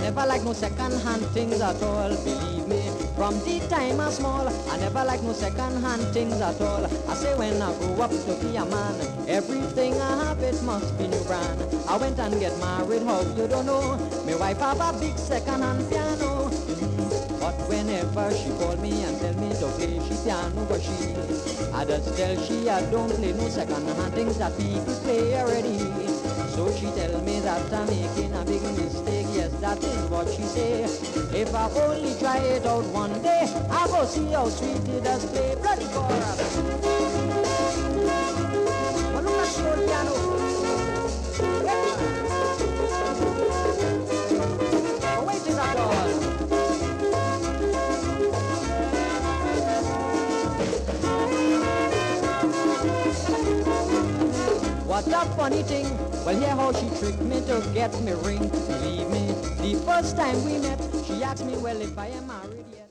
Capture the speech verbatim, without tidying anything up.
never like no second-hand things at all, believe me. From the time I'm small, I never like no second-hand things at all. I say when I grow up to be a man, everything I have, it must be new brand. I went and get married, how you don't know. My wife have a big second-hand piano. Mm-hmm. But whenever she call me and tell me to play she piano, but she, I just tell she I don't play no second-hand things that people play already. So she tell me that I'm making a big mistake. Yes, that is what she say. If I only try it out one day, I go see how sweet it does play. Bloody chorus. But look at the old piano. Oh, wait till that all. What a funny thing. Well, hear how she tricked me to get me ring. Believe me, the first time we met, she asked me, well, if I am married yet.